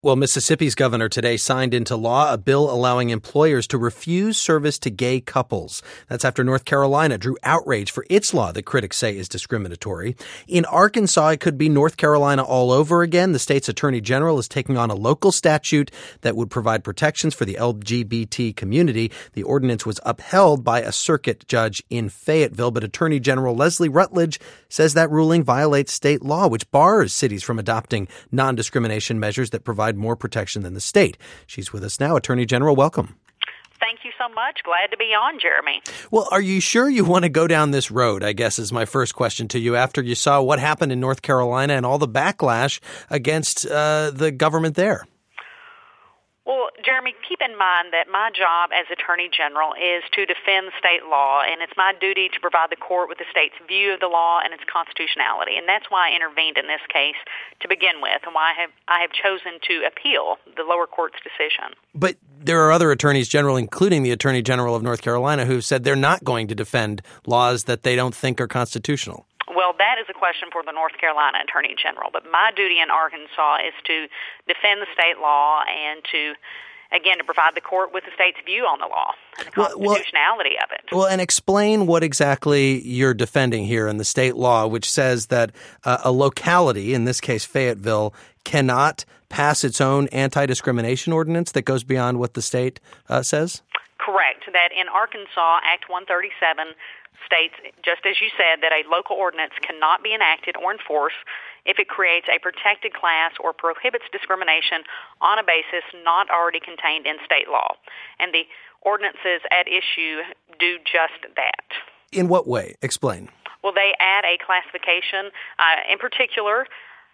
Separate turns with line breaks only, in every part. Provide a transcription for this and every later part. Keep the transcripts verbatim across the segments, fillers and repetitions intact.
Well, Mississippi's governor today signed into law a bill allowing employers to refuse service to gay couples. That's after North Carolina drew outrage for its law that critics say is discriminatory. In Arkansas, it could be North Carolina all over again. The state's attorney general is taking on a local statute that would provide protections for the L G B T community. The ordinance was upheld by a circuit judge in Fayetteville, but Attorney General Leslie Rutledge says that ruling violates state law, which bars cities from adopting non-discrimination measures that provide more protection than the state. She's with us now. Attorney General, welcome.
Thank you so much. Glad to be on, Jeremy.
Well, are you sure you want to go down this road, I guess, is my first question to you, after you saw what happened in North Carolina and all the backlash against uh, the government there?
Well, Jeremy, keep in mind that my job as Attorney General is to defend state law, and it's my duty to provide the court with the state's view of the law and its constitutionality. And that's why I intervened in this case to begin with, and why I have, I have chosen to appeal the lower court's decision.
But there are other attorneys general, including the Attorney General of North Carolina, who said they're not going to defend laws that they don't think are constitutional.
Well, that is a question for the North Carolina Attorney General, but my duty in Arkansas is to defend the state law and to, again, to provide the court with the state's view on the law and the constitutionality
well, well,
of it.
Well, and explain what exactly you're defending here in the state law, which says that uh, a locality, in this case Fayetteville, cannot pass its own anti-discrimination ordinance that goes beyond what the state uh, says?
Correct. That in Arkansas, Act one thirty-seven states, just as you said, that a local ordinance cannot be enacted or enforced if it creates a protected class or prohibits discrimination on a basis not already contained in state law. And the ordinances at issue do just that.
In what way? Explain.
Well, they add a classification. Uh, in particular,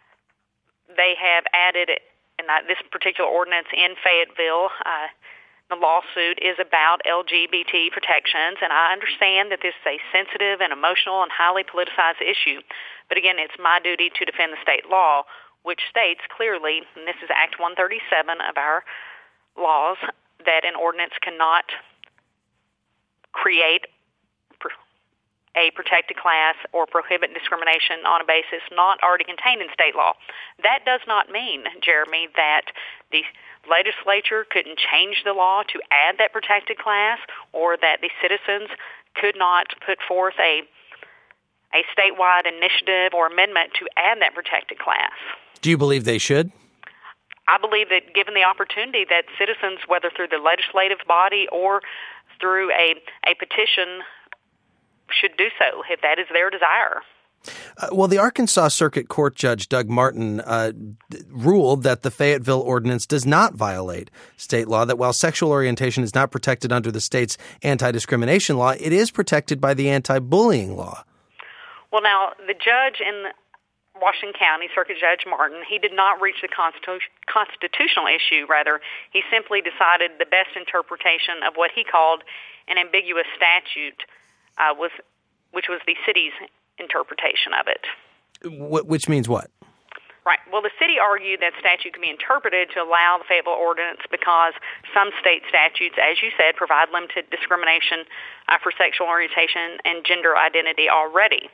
they have added, in this particular ordinance in Fayetteville, uh, the lawsuit is about L G B T protections, and I understand that this is a sensitive and emotional and highly politicized issue. But again, it's my duty to defend the state law, which states clearly, and this is Act one thirty-seven of our laws, that an ordinance cannot create a protected class or prohibit discrimination on a basis not already contained in state law. That does not mean, Jeremy, that the legislature couldn't change the law to add that protected class, or that the citizens could not put forth a a statewide initiative or amendment to add that protected class.
Do you believe they should?
I believe that given the opportunity that citizens, whether through the legislative body or through a, a petition, should do so if that is their desire.
Uh, well, the Arkansas Circuit Court Judge Doug Martin uh, ruled that the Fayetteville Ordinance does not violate state law, that while sexual orientation is not protected under the state's anti-discrimination law, it is protected by the anti-bullying law.
Well, now, the judge in Washington County, Circuit Judge Martin, he did not reach the constitu- constitutional issue. Rather, he simply decided the best interpretation of what he called an ambiguous statute, uh, was, which was the city's interpretation of it.
Which means what?
Right. Well, the city argued that statute can be interpreted to allow the Fayetteville Ordinance because some state statutes, as you said, provide limited discrimination uh, for sexual orientation and gender identity already.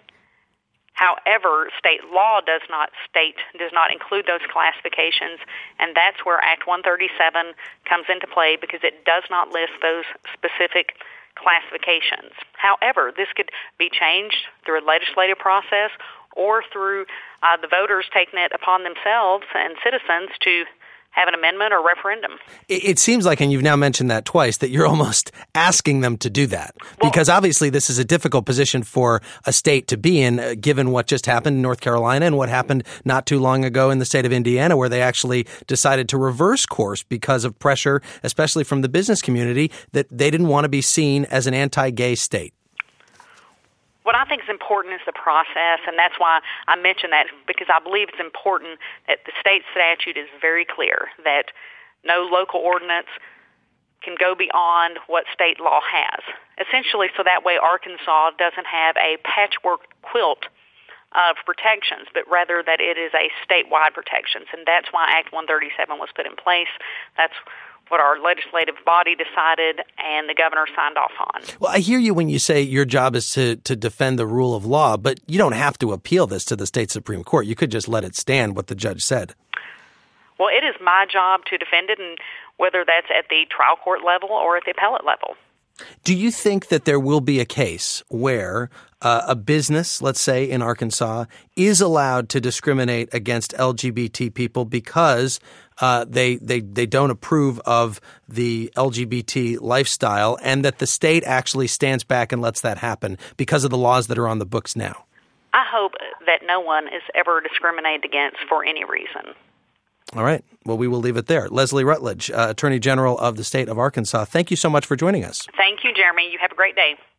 However, state law does not state does not include those classifications, and that's where Act one thirty-seven comes into play, because it does not list those specific classifications. However, this could be changed through a legislative process or through uh, the voters taking it upon themselves and citizens to have an amendment or referendum.
It, it seems like, and you've now mentioned that twice, that you're almost asking them to do that. Well, because obviously this is a difficult position for a state to be in, uh, given what just happened in North Carolina and what happened not too long ago in the state of Indiana, where they actually decided to reverse course because of pressure, especially from the business community, that they didn't want to be seen as an anti-gay state.
What I think is important is the process, and that's why I mention that, because I believe it's important that the state statute is very clear that no local ordinance can go beyond what state law has. Essentially, so that way Arkansas doesn't have a patchwork quilt of protections, but rather that it is a statewide protections, and that's why Act one thirty-seven was put in place. That's what our legislative body decided and the governor signed off on.
Well, I hear you when you say your job is to, to defend the rule of law, but you don't have to appeal this to the state Supreme Court. You could just let it stand what the judge said.
well, it is my job to defend it, and whether that's at the trial court level or at the appellate level.
Do you think that there will be a case where uh, a business, let's say in Arkansas, is allowed to discriminate against L G B T people because uh, they, they they don't approve of the L G B T lifestyle, and that the state actually stands back and lets that happen because of the laws that are on the books now?
I hope that no one is ever discriminated against for any reason.
All right. Well, we will leave it there. Leslie Rutledge, uh, Attorney General of the state of Arkansas, thank you so much for joining us.
Thank you, Jeremy. You have a great day.